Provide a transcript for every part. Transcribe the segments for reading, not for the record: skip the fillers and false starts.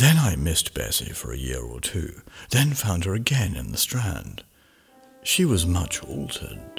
Then I missed Bessie for a year or two, then found her again in the Strand. She was much altered.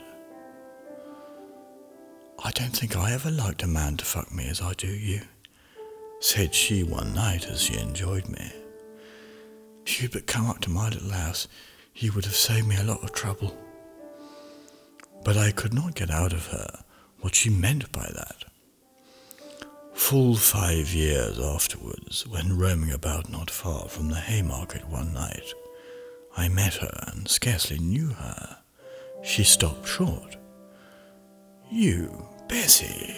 "I don't think I ever liked a man to fuck me as I do you," said she one night as she enjoyed me. "If you'd but come up to my little house, you would have saved me a lot of trouble." But I could not get out of her what she meant by that. Full 5 years afterwards, when roaming about not far from the Haymarket one night, I met her and scarcely knew her. She stopped short. "You, Bessie?"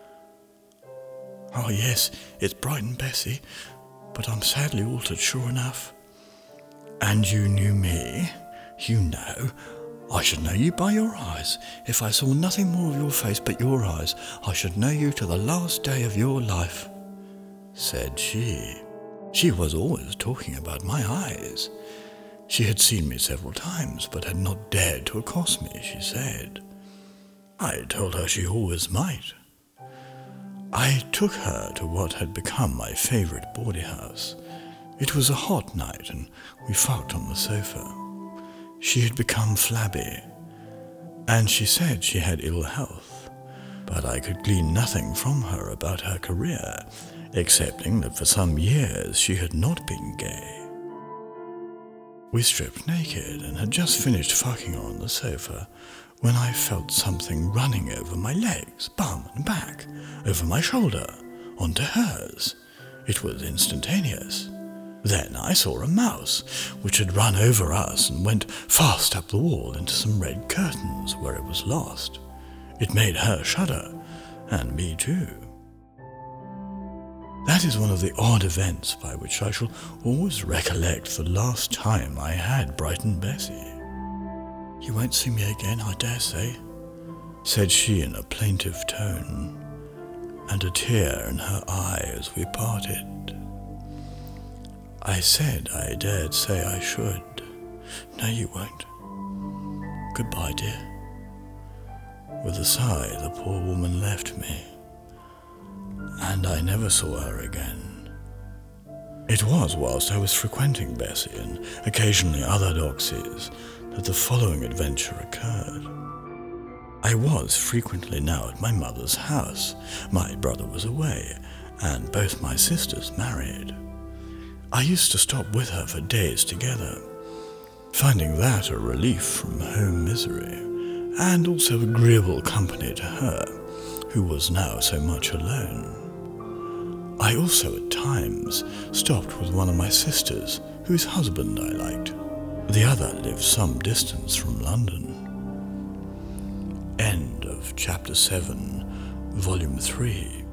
"Oh yes, it's Brighton Bessie, but I'm sadly altered sure enough." "And you knew me? You know, I should know you by your eyes. If I saw nothing more of your face but your eyes, I should know you to the last day of your life," said she. She was always talking about my eyes. She had seen me several times, but had not dared to accost me, she said. I told her she always might. I took her to what had become my favourite bawdy house. It was a hot night, and we fucked on the sofa. She had become flabby, and she said she had ill health, but I could glean nothing from her about her career, excepting that for some years she had not been gay. We stripped naked and had just finished fucking on the sofa when I felt something running over my legs, bum and back, over my shoulder, onto hers. It was instantaneous. Then I saw a mouse, which had run over us and went fast up the wall into some red curtains where it was lost. It made her shudder, and me too. That is one of the odd events by which I shall always recollect the last time I had Brighton Bessie. "You won't see me again, I dare say," said she in a plaintive tone, and a tear in her eye as we parted. I said I dared say I should. "No, you won't. Goodbye, dear." With a sigh, the poor woman left me, and I never saw her again. It was whilst I was frequenting Bessie and occasionally other doxies that the following adventure occurred. I was frequently now at my mother's house. My brother was away, and both my sisters married. I used to stop with her for days together, finding that a relief from home misery, and also agreeable company to her, who was now so much alone. I also at times stopped with one of my sisters, whose husband I liked. The other lived some distance from London. End of Chapter 7, Volume 3.